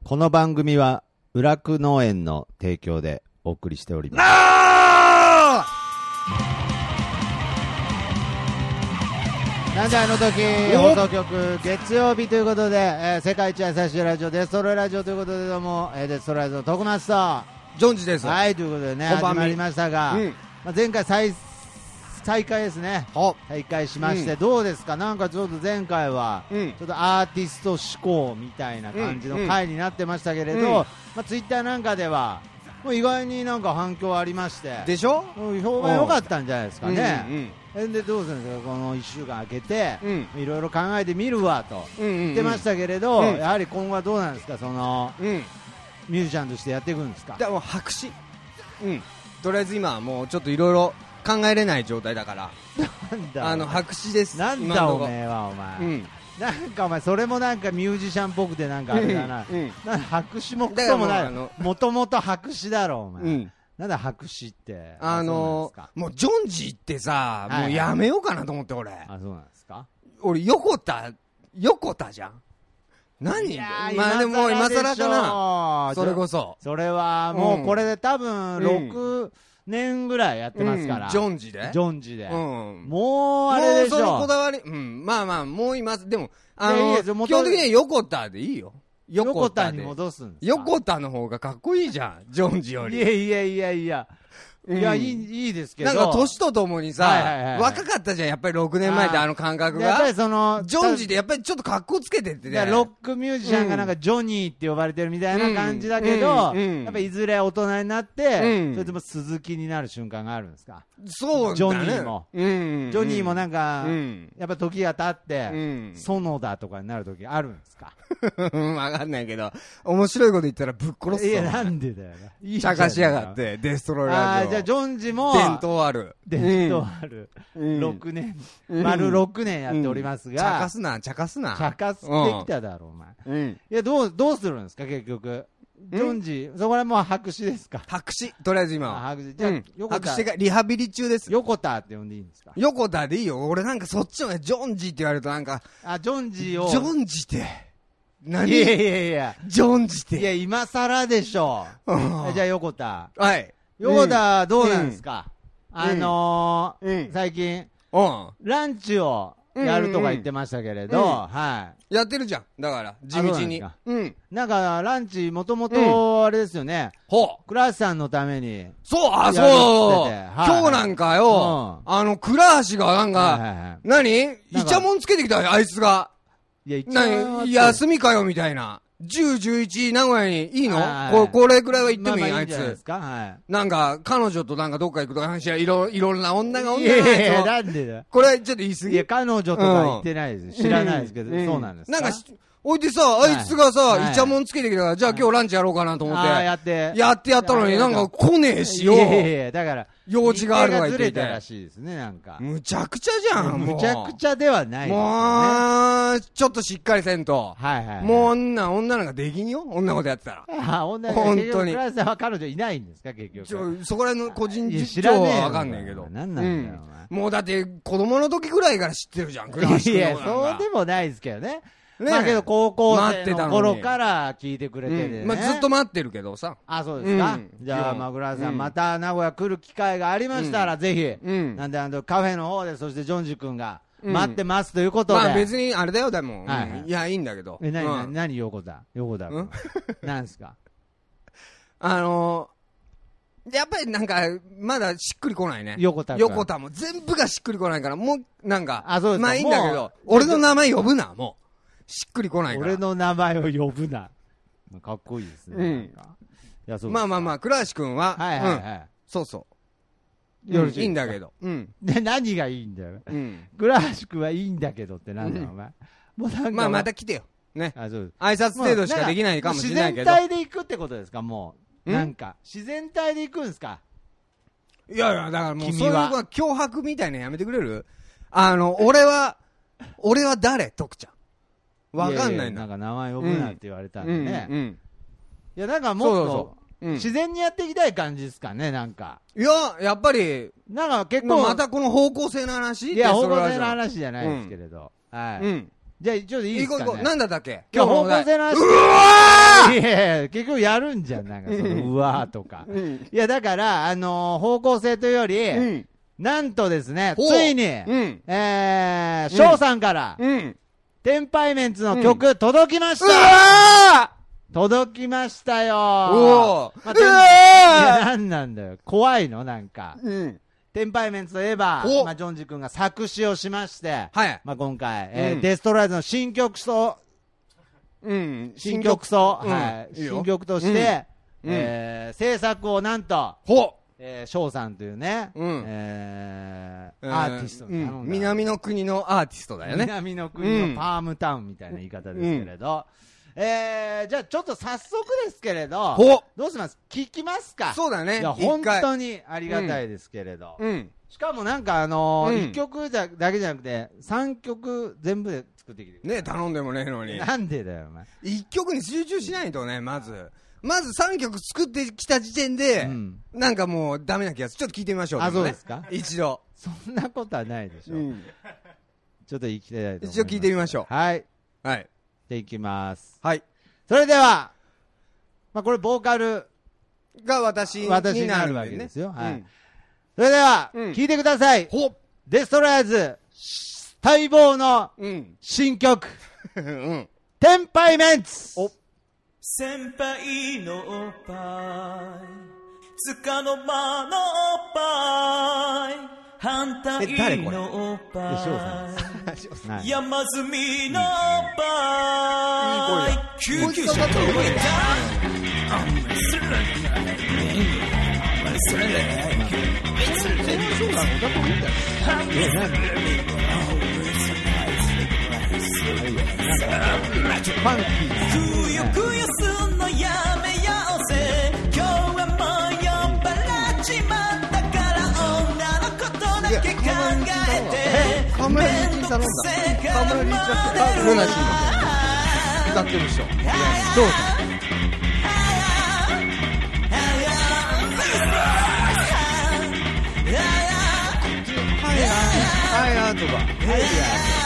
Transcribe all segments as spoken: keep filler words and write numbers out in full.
この番組は浦久農園の提供でお送りしております。なんであの時放送局月曜日ということで、えー、世界一優しいラジオデストロイラジオということで、どうも、えー、デストロイラジオの徳松とジョンジです。 はい、ということでね、始まりましたが、うん、まあ、前回再再開ですね。再開しまして、うん、どうですか。なんかちょっと前回は、うん、ちょっとアーティスト志向みたいな感じの回になってましたけれど、うんうん、まあ、ツイッターなんかではもう意外になんか反響ありまして、 でしょ、 評判良かったんじゃないですかね。うんうん、でどうするんですか、このいっしゅうかん空けて、いろいろ考えてみるわと言ってましたけれど、うんうんうん、やはり今後はどうなんですか、その、うん、ミュージシャンとしてやっていくんですか。 でも白紙、うん、とりあえず今はもうちょっといろいろ考えれない状態だからなんだあの白紙です。 なんだおめえはお前、うん、なんかお前それもなんかミュージシャンっぽくてなんかあれだな、うんうん、なんか白紙もクソもない、もともと白紙だろお前、うん、なんだ白紙って。 あのー、もうジョンジってさ、はいはい、もうやめようかなと思って俺。 あ、そうなんですか。 俺横田横田じゃん。何。いやー、まあでも今更かな。それこそそれはもうこれで多分ろくねんぐらいやってますから、うん、 ジョンジでジョンジで、うん、もうあれでしょ。 もうそのこだわり、うん、まあまあもう今でもあの基本的には横田でいいよ。 横田に戻すんですか。 横田の方がかっこいいじゃん、ジョンジより。 いやいやいやいや、うん、いやいい、いいですけど、 なんか年とともにさ、はいはいはいはい、若かったじゃんやっぱりろくねんまえってあの感覚が。やっぱりそのジョンジでやっぱりちょっと格好つけてってね。 ロックミュージシャンがなんかジョニーって呼ばれてるみたいな感じだけど、うんうんうん、やっぱいずれ大人になって、うん、それとも鈴木になる瞬間があるんですか。 そうだね。 ジョニーも、 うんうん、 ジョニーもなんか、うん、やっぱ時が経って、うん、園田とかになる時あるんですか。 わかんないけど、面白いこと言ったらぶっ殺すぞ。 いや、なんでだよな。 いい茶化しやがって、デストロイラジオ。ああ、じゃあ、ジョンジも、 伝統ある。 伝統ある。うん、ろくねん、うん、丸ろくねんやっておりますが。 茶化すな、茶化すな。 茶化してきただろ、お前。うん。いや、どう、どうするんですか、結局。ジョンジ、そこらもう白紙ですか。 白紙、とりあえず今は。 白紙。じゃあ、うん、横田。 白紙がリハビリ中です。 横田って呼んでいいんですか。 横田でいいよ。俺なんかそっちのね、ジョンジって言われるとなんか。 あ、ジョンジを。 ジョンジって。何。 いやいやいや。 ジョンジって。 いや、今更でしょ。じゃあ、横田。 はい。 横田、どうなんですか、うん、あのーうん、最近、うん、ランチをやるとか言ってましたけれど、うんうんうん、はい。 やってるじゃん。だから、地道に。 なうん。なんか、ランチ、もともと、あれですよね。ほう。倉橋さんのために。 そう、あ、そう。はい、今日なんかよ、うん、あの、倉橋がなんか、はいはいはい、何イチャモンつけてきたよ、あいつが。 いや、 何休みかよ、みたいな。じゅう、じゅういち、名古屋にいいの、はいはい、こ, これくらいは行ってもいい、まあまあ、いいんじゃないですか、あいつ、はい。なんか、彼女となんかどっか行くとか話はいろ、いろんな女が女が。 いやいや、なんでだ。 これはちょっと言い過ぎ。 いや、彼女とか言ってないです。うん、知らないですけど、うん、そうなんですか。 なんか、おいでさ、あいつがさ、はい、イチャモンつけてきたから、じゃあ今日ランチやろうかなと思って。 あやって。 やってやったのになんか来ねえしよ。いやいやいや、だから。 用事があるとか言ってて。 ずれたらしいですね、なんか。 むちゃくちゃじゃん、もう。 むちゃくちゃではないですよね。 もう、ちょっとしっかりせんと。 はいはい、はい。 もう女、女なんかできんよ、女ことやってたら。 あ、女なんか。本当に。倉橋さんは彼女いないんですか、結局。 ちょ、そこら辺の個人事情はわかんないけど。 なんなんだよ、 うん、もうだって子供の時ぐらいから知ってるじゃん、倉橋君。 いや、そうでもないですけどね。ね、まあけど高校生の頃から聞いてくれててね、 うんまあ、ずっと待ってるけどさ。 あ、そうですか、うん、じゃあまあ倉橋さん、うん、また名古屋来る機会がありましたら、うん、ぜひ、うん、なんであのカフェの方で、そしてジョンジ君が待ってますということで、 まあ別にあれだよ、でも、はいはい、いやいいんだけど。 え、何、うん、何横田横田君なんですか。 あのーやっぱりなんかまだしっくりこないね。 横田横田も全部がしっくりこないから、もうなんか、 あ、そうですか、 まあいいんだけど、俺の名前呼ぶな、もう。しっくりこないから。 俺の名前を呼ぶな。かっこいいですね。うん。いや、そう。まあまあまあ、倉橋くんは、 はいはいはい。うん、 そうそう。よろしい。いいんだけど。 うん。で、何がいいんだよ。うん。倉橋くんはいいんだけどってなんだよ、お前。もうなんか。 まあまた来てよ。ね。あ、そうです。挨拶程度しかできないかもしれないけど。 自然体で行くってことですか、もう。なんか、自然体で行くんですか。 いやいや、だからもう、そういう脅迫みたいなのやめてくれる？あの、俺は、俺は誰？徳ちゃん。わかんないんだ。 なんか名前呼ぶなって言われたんでね。うんうんうん、いや、なんかもっとそうそうそう、うん、自然にやっていきたい感じですかね、なんか。 いや、やっぱり、 なんか結構。 またこの方向性の話？ いや、方向性の話じゃないですけれど。うん、はい。うん、じゃあ、ちょっといいですかね。 いこいこ、なんだったっけ今日方向性の話。 うわわいやいや、結局やるんじゃん、なんかその、うわーとか。うん、いや、だから、あのー、方向性というより、うん、なんとですね、ついに、うん、えー、翔、うん、さんから、うん、テンパイメンツの曲、うん、届きました、うわー届きましたよー。 おー。 まあ、うわー。いや、なんなんだよ。怖いのなんか。うん。テンパイメンツといえば、まあ、ジョンジ君が作詞をしまして、はい。まあ、今回、えーうん、デストライズの新曲と、うん。新曲と、うん、はい。いい新曲として、うん、えー、制作をなんと、ほえー、翔さんというね、うん、えー、アーティストに頼んだ、 うん、南の国のアーティストだよね。 南の国のパームタウンみたいな言い方ですけれど、うん、えー、じゃあちょっと早速ですけれど、どうします？聞きますか？ そうだね。 いや、本当にありがたいですけれど。うん。うん、しかもなんかあのー、うん、いっきょくだけじゃなくて、さんきょく全部で作ってきてくれ。 ねえ、頼んでもねえのに。 なんでだよ、お前。 いっきょくに集中しないとね、まず。まずさんきょく作ってきた時点で、うん、なんかもうダメな気がする。ちょっと聞いてみましょう。 あ、そうですか？ 一度。 そんなことはないでしょ。うん、ちょっと行きたいと思います。 一応聞いてみましょう。 はい。 はい。 じゃあ行きます。 はい。 それでは、まあ、これボーカルが私になる、ね、私になるわけですよ。はい。うん、 それでは、うん、聞いてください。ほデストロイヤーズ待望の新曲、うん、テンパイメンツ。お先輩のおっぱいつかの間のおっぱい反対のおっぱい山積みのおっぱい救急車届いたくよくよすんのやめやおせ今日はもう酔っ払っちまったから女のことだけ考えて河村隆一さんなんだ河村隆一さんルナシーの歌ってる人どうぞはいやはいやとかはいや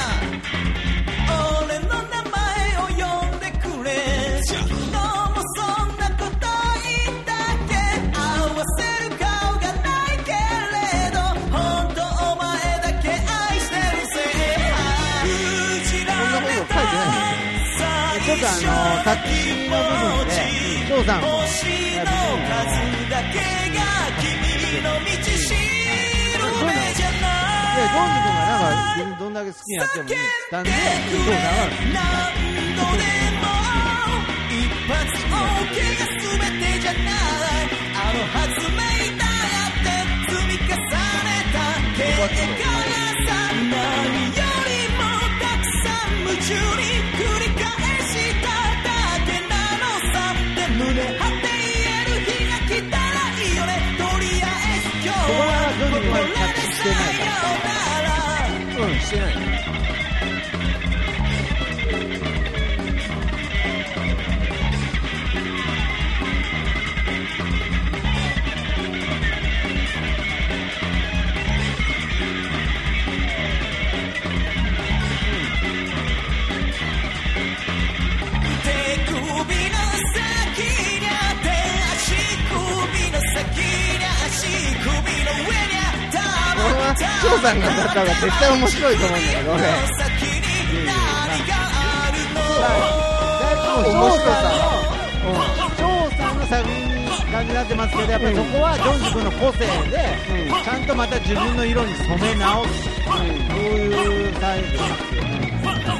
俺の名前を呼んでくれ昨日もそんなこと言ったっけ合わせる顔がないけれど本当お前だけ愛してるぜうちらでちょっとあの作詞の部分で翔さんも星の数だけが君の道しる目じゃないいや、ジョンジ君がなんか自分どんだけ好きになってもいいなんで、そうだから何度でも一発 OK が全てじゃないあの発明だって積み重ねた結果がさ何よりもたくさん夢中に繰り返しただけなのさで胸張って言える日が来たらいいよねとりあえず今日はここらでさようん、してないね。 手首の先にあって足首の先に足首の上にあった翔さんが歌った方が絶対面白いと思うんだけど俺翔さんの作品に感じになってますけどやっぱりそこはジョンジ君の個性で、うん、ちゃんとまた自分の色に染め直す、うん、そういうタイプですよね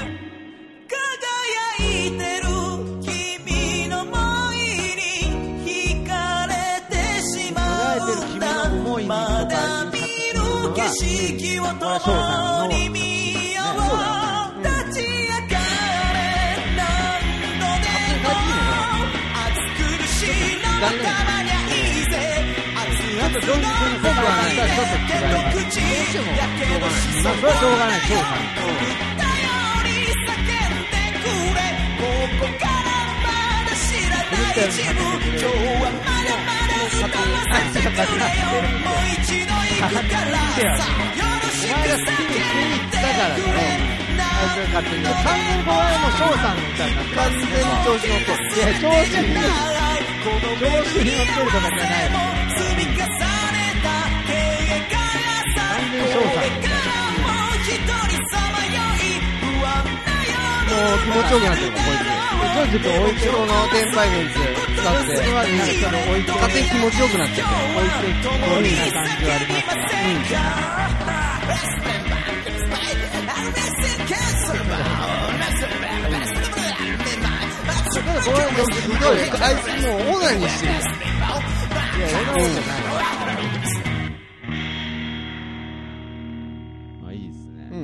輝いてる君の想いに惹かれてしまうまだ見る景色を共に見よう立ち上がれ何度でも暑苦しいのたまにはいいぜ熱々の僕はね手と口やけどしそうな頼り叫んでくれここからまだ知らない自分今日はまだまだ勝手にあいつが勝手に勝手にだよ。お前が好きにしていいって言ったからね。あいつが勝手に。完全にこれも翔さんの歌になって完全に調子乗ってる。 いや、調子に乗ってる。調子に乗ってるとかじゃない。完全に翔さんの歌。 もう気持ちよくなってるもん、こいつ。 ジョージ君置いてこのテンパイメンツ使って、勝手に気持ちよくなってる。 置いてきぼりな感じはありますね。 だからこれもすごい、あいつもうオナニーしてる。いや、 そんなことない。まあいいですね。 うん。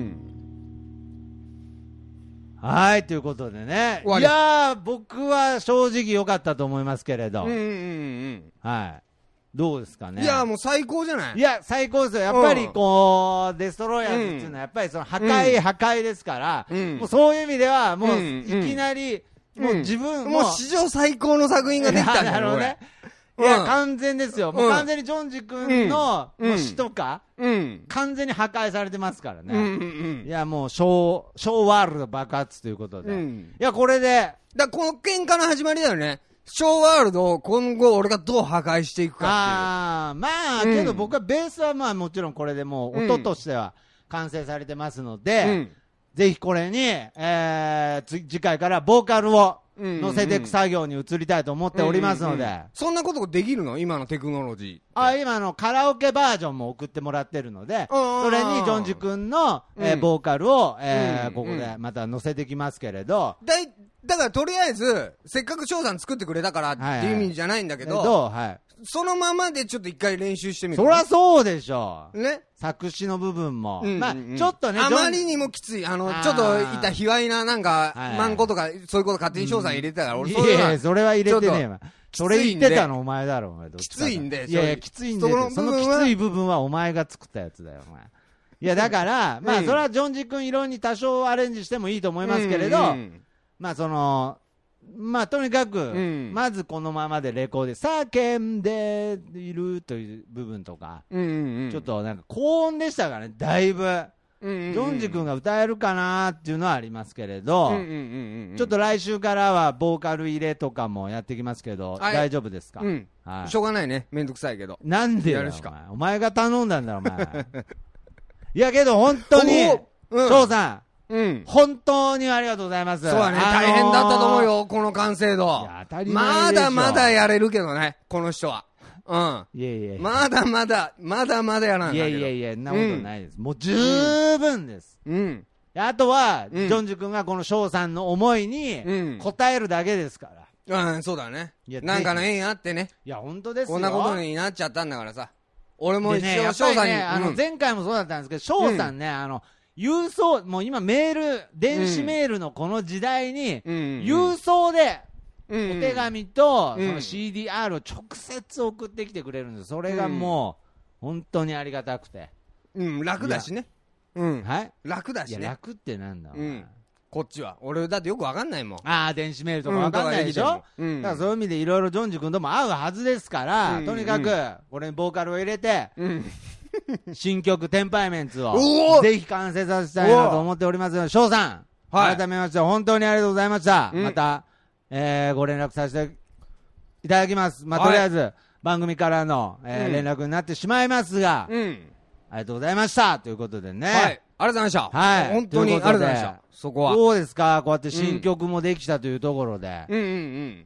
はい、ということでね。 終わりいやー、僕は正直良かったと思いますけれど。 うんうんうんうん。 はい。どうですかね。 いや、もう最高じゃない。 いや、最高ですよ。やっぱりこう、デストロイヤーズっていうのは、やっぱりその破壊、破壊ですから、もうそういう意味では、もういきなり、もう自分も。 もう史上最高の作品ができたんだよね。 いや、完全ですよ。もう完全にジョンジ君の詩とか、完全に破壊されてますからね。いや、もう、小、小ワールド爆発ということで。いや、これで。 だこの喧嘩の始まりだよね。小ワールドを今後俺がどう破壊していくかっていう。 ああ、まあ、けど僕はベースはまあもちろんこれでもう音としては完成されてますので、ぜひこれに、えー、次回からボーカルを乗せていく作業に移りたいと思っておりますので。うんうんうん、 そんなことできるの今のテクノロジー。 あ、今のカラオケバージョンも送ってもらってるので、それにジョンジ君の、えー、ボーカルを、えーうん、ここでまた乗せてきますけれど。 だい、だからとりあえず、せっかく翔さん作ってくれたからっていう意味じゃないんだけど、はいはいはい、そのままでちょっと一回練習してみる。 そりゃそうでしょう。 ね。 作詞の部分も。うんうんうん、まあ、ちょっとね、 あまりにもきつい。あの、ちょっといた卑猥な、なんか、マンコとか、そういうこと勝手に翔さん入れてたから、うん、俺そういうのは。 いやいや、それは入れてねえわ。それ言ってたのお前だろ、お前。 きついんで。 いやいや、きついんで。そのそのきつい部分はお前が作ったやつだよ、お前。いや、だから、まあ、それはジョンジ君色に多少アレンジしてもいいと思いますけれど、うんうん、まあ、その、まあ、とにかく、うん、まずこのままでレコーディ叫んでいるという部分とか、うんうんうん、ちょっとなんか高音でしたからね、だいぶ。うんうんうん、ジョンジ君が歌えるかなっていうのはありますけれど、うんうんうんうん、ちょっと来週からはボーカル入れとかもやってきますけど、大丈夫ですか、うんはい、しょうがないね。めんどくさいけど。 なんでよ、お前。お前が頼んだんだろ、お前。いやけど本当に、翔、うん、さん。うん、本当にありがとうございます。 そうだね、あのー、大変だったと思うよ、この完成度。いや、当たり前でしょ。まだまだやれるけどね、この人は。うん。いやいやいや。まだまだ、まだまだやらない。 いやいやいや、そんなことないです。うん、もう十分です。うん。あとは、うん、ジョンジ君がこの翔さんの思いに応えるだけですから。 うん、うん、そうだね。なんかの縁あってね。 いや、本当ですよ。 こんなことになっちゃったんだからさ。俺も一応翔さんに。 ね、あの、前回もそうだったんですけど、翔さんね、あの、郵送、もう今メール、電子メールのこの時代に、郵送で、お手紙と、その シーディーアール を直接送ってきてくれるんです。それがもう、本当にありがたくて。 うん、楽だしね。うん。 はい。 楽だしね。 いや、楽ってなんだ、お前。 こっちは。俺、だってよくわかんないもん。 ああ、電子メールとかわかんないでしょ、うん、だからそういう意味でいろいろジョンジ君とも会うはずですから、とにかく、これにボーカルを入れて、新曲、テンパイメンツを、ぜひ完成させたいなと思っておりますので、翔さん、はい、改めまして本当にありがとうございました。うん、また、えー、ご連絡させていただきます。まあ、とりあえず、番組からの、えーうん、連絡になってしまいますが、うん、ありがとうございました。ということでね。はい。 ありがとうございました。はい。本当にありがとうございました。そこは。 どうですかこうやって新曲もできたというところで、うんうんうん、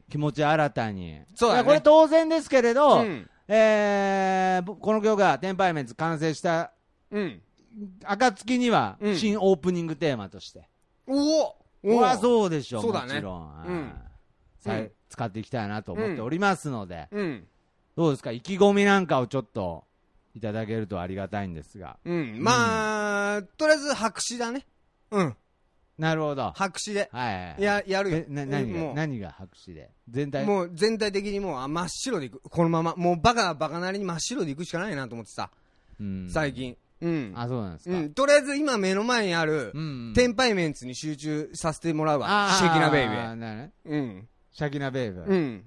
気持ち新たに。そうだね。これ当然ですけれど、うんえー、この曲がテンパイメンツ完成した、うん、暁には、うん、新オープニングテーマとして。おおこれはそうでしょう。そうだね。もちろん、うんうん、使っていきたいなと思っておりますので、うん、どうですか意気込みなんかをちょっといただけるとありがたいんですが。 うん。まあ、うん、とりあえず白紙だね。うん。 なるほど。 白紙で。 はいはい、はい。 や、やるよ。 な、何が、何が白紙で全体もう全体的にもう真っ白でいく。このまま。もうバカバカなりに真っ白でいくしかないなと思ってさ。うん。最近。うん。 あ、そうなんですか。うん。 とりあえず今目の前にある、うん、テンパイメンツに集中させてもらうわ。シャキナベイベー。ああ、なるね。うん。 シャキナベイベー。 うん。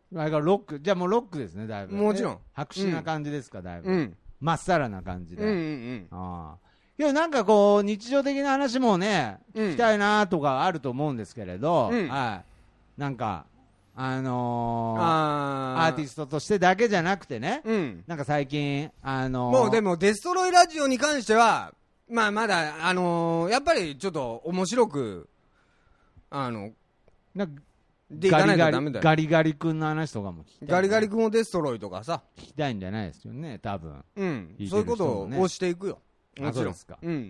あれがロック、じゃあもうロックですね、だいぶ。 もちろん。 白紙な感じですか、だいぶ。 うん。 まっさらな感じで。 うんうんうん。 ああ。いや、なんかこう、日常的な話もね、 うん、 聞きたいなとかあると思うんですけれど、 うん、 はい。なんか、あのー、 あアーティストとしてだけじゃなくてね、 うん、 なんか最近、あのー、 もうでも、デストロイラジオに関しては、まあまだ、あのー、やっぱりちょっと面白く、あの、 なんかでいかないとダメだよ。 ガリガリ君の話とかも聞きたい、ね。 ガリガリ君をデストロイとかさ。 聞きたいんじゃないですよね、多分。 うん。そういうことを押していくよ。もちろん。 ですか。 うん。うん。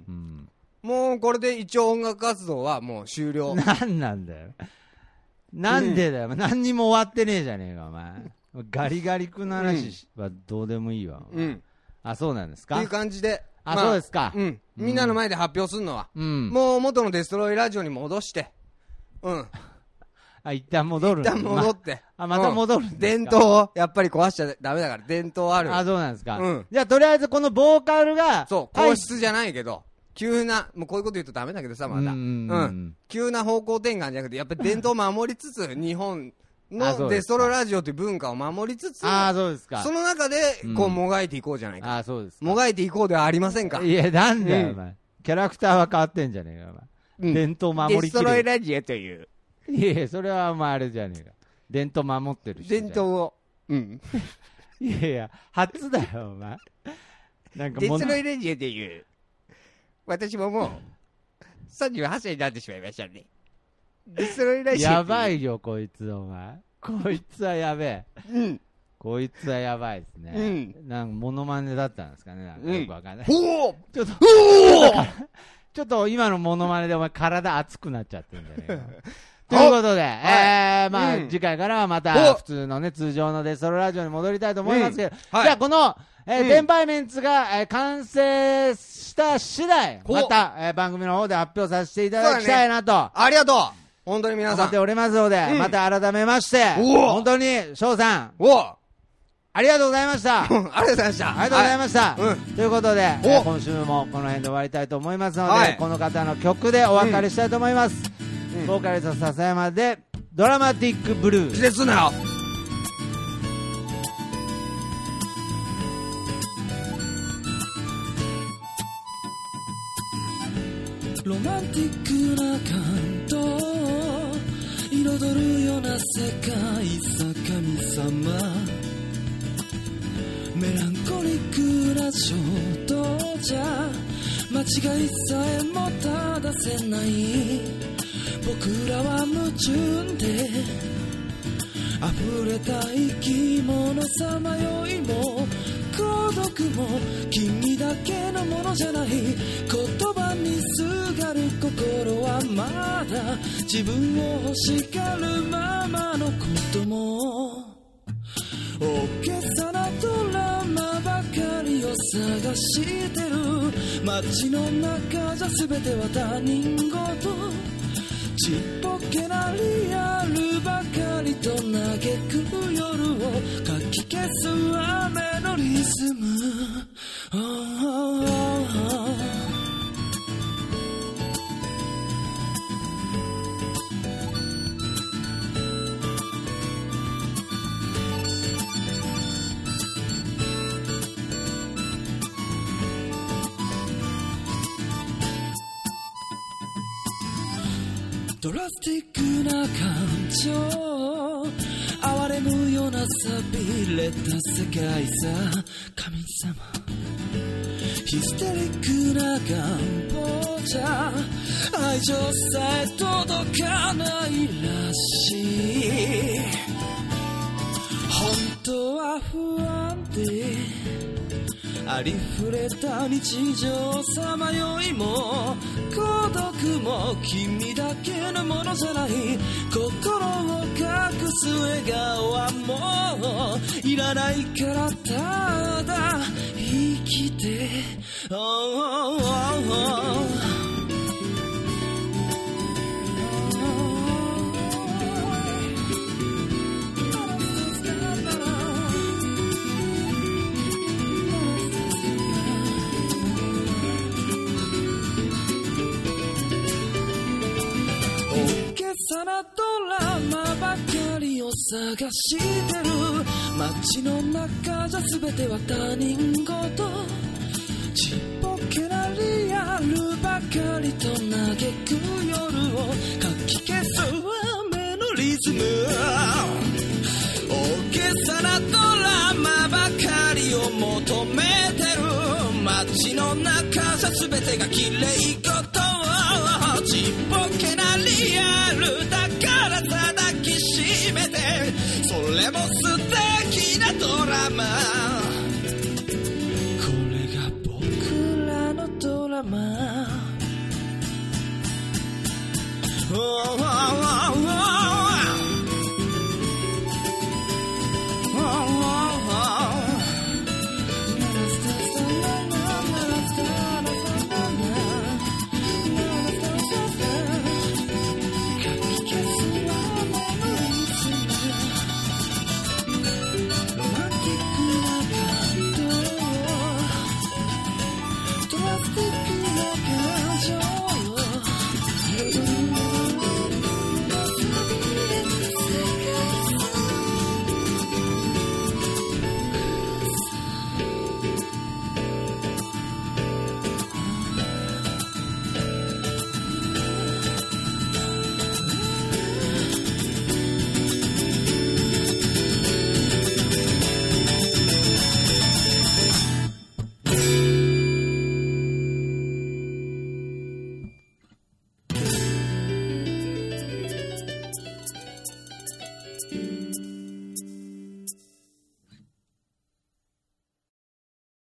もうこれで一応音楽活動はもう終了。 なんなんだよ。なんでだよ、うん、何にも終わってねえじゃねえか、お前。ガリガリ君の話はどうでもいいわ。うん。あ、そうなんですか。 っていう感じで。 あ、まあ、そうですか。 うん。みんなの前で発表するのは、 うん、 もう元のデストロイラジオに戻して、うん。 あ、一旦戻る。 一旦戻って。 ま、あ、また戻るんですか、 伝統をやっぱり壊しちゃダメだから、伝統ある。 あ、そうなんですか。 うん。 じゃあ、とりあえずこのボーカルが、 そう、皇室じゃないけど、急な、もうこういうこと言うとダメだけどさ、まだ。うん。うん。急な方向転換じゃなくて、やっぱり伝統を守りつつ、日本のデストロラジオという文化を守りつつ、 ああ、そうですか。 その中で、こう、もがいていこうじゃないか。 ああ、そうです。 もがいていこうではありませんか。 いや、なんだよ、お前。キャラクターは変わってんじゃねえか、お前。伝統守りきる。 デストロイラジオという。 いやいや、それはお前あれじゃねえか。伝統守ってる人。 伝統を。うん。 いやいや、初だよ、お前。 なんかデストロイラジオという。私ももう、さんじゅうはっさいになってしまいましたね。デストロイラジオ。 やばいよ、こいつ、お前。こいつはやべえ。 うん。 こいつはやばいですね。 うん。 なんか、モノマネだったんですかね。なんかよくわかんない。 おおちょっと、 おおちょっと今のモノマネでお前体熱くなっちゃってるんじゃねえか。ということで、えー、まあ、次回からはまた普通のね、通常のデストロラジオに戻りたいと思いますけど、じゃあこの、えー、電波メンツが、えー、完成した次第、また、えー、番組の方で発表させていただきたいなと。 ありがとう本当に皆さん。 思っておりますので、また改めまして、本当に、翔さん、ありがとうございました。 ありがとうございました。 ありがとうございました。ということで、今週もこの辺で終わりたいと思いますので、この方の曲でお別れしたいと思います。ボーカリスト笹山でドラマティックブルー。 気絶すなよ。 ロマンティックな感動彩るような世界さ神様メランコリックな衝動じゃ間違いさえも正せない僕らは矛盾で溢れた生き物さまよいも孤独も君だけのものじゃない言葉にすがる心はまだ自分を欲しがるままのことも大げさなドラマばかりを探してる街の中じゃ全ては他人事ちっぽけなリアルばかりと嘆く夜をかき消す雨のリズム、oh, oh, oh. ドラスティックな感情哀れむような寂れた世界さ神様ヒステリックな願望じゃ愛情さえ届かないらしい本当は不安でありふれた日常さまよいも孤独も君だけのものじゃない心を隠す笑顔はもういらないからただ生きて、oh, oh, oh, oh.さなドラマばかりを探してる街の中じゃ全ては他人事ちっぽけなリアルばかりと嘆く夜をかき消す雨のリズム大げさなドラマばかりを求めてる街の中じゃ全てが綺麗事ちっぽけなリアルだからさ抱きしめてそれも素敵なドラマ